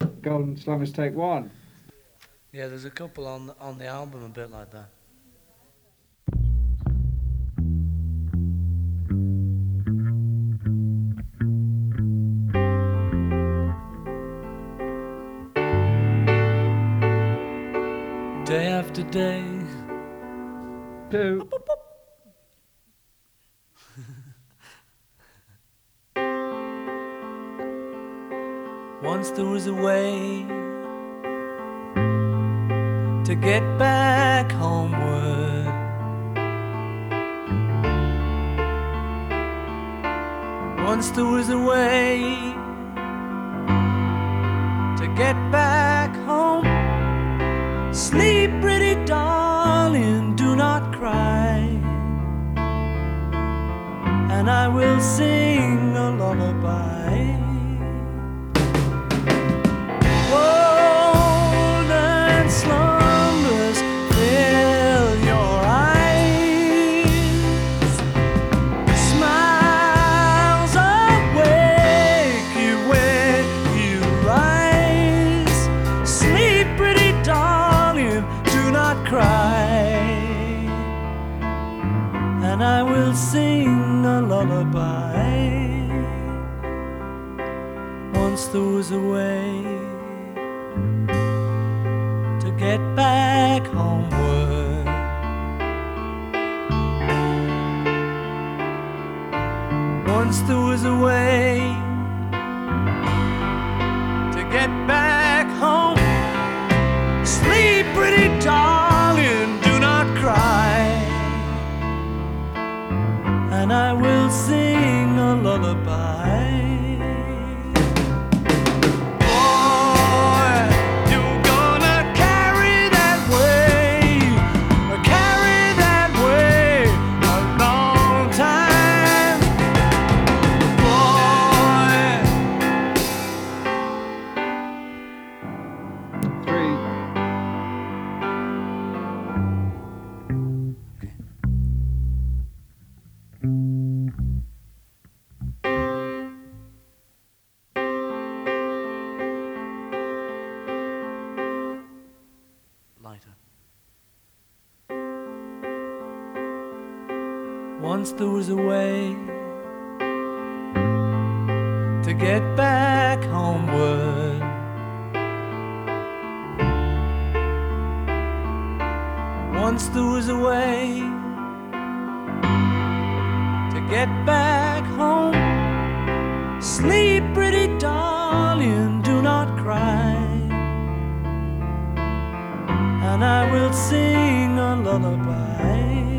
Golden Slumbers Take One. Yeah, there's a couple on the album a bit like that. Day after day. Two. Once there was a way to get back homeward. Once there was a way to get back home. Sleep, pretty darling, do not cry, and I will sing a lullaby. Golden slumbers fill your eyes, smiles awake you when you rise. Sleep, pretty darling, do not cry, and I will sing a lullaby. Once there was a way to get back homeward. Once there was a way to get back home. Sleep, pretty darling, do not cry, and I will sing a lullaby. Once there was a way to get back homeward. Once there was a way to get back home. Sleep, pretty darling, do not cry, and I will sing a lullaby.